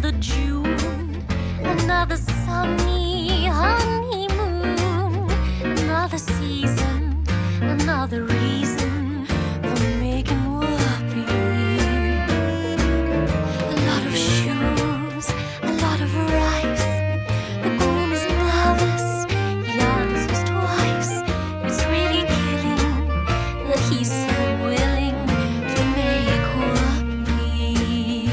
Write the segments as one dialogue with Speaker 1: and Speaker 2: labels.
Speaker 1: another June, another sunny honeymoon, another season, another reason for making whoopee. A lot of shoes, a lot of rice. The groom is nervous, he answers twice. It's really killing that he's so willing to make whoopee.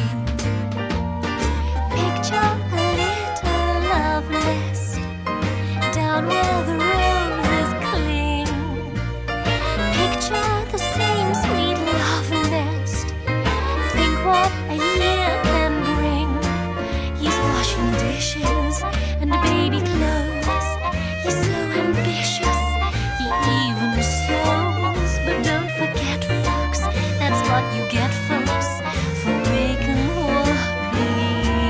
Speaker 1: Picture a little love nest down where the roses cling. Picture the same sweet love nest. Think what a year can bring. He's washing dishes and baby clothes. He's so ambitious, he even sews. But don't forget, folks, that's what you get, folks, for making whoopee.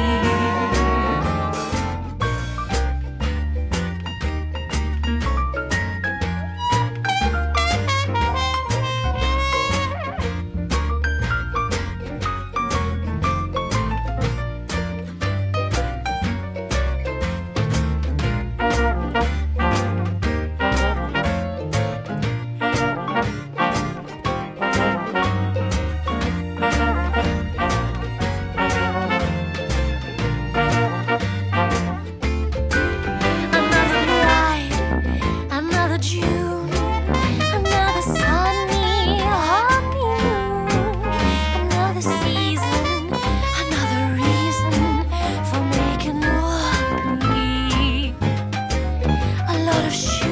Speaker 1: Another bride, another June, another sunny honeymoon, another season, another reason for making whoopee. A lot of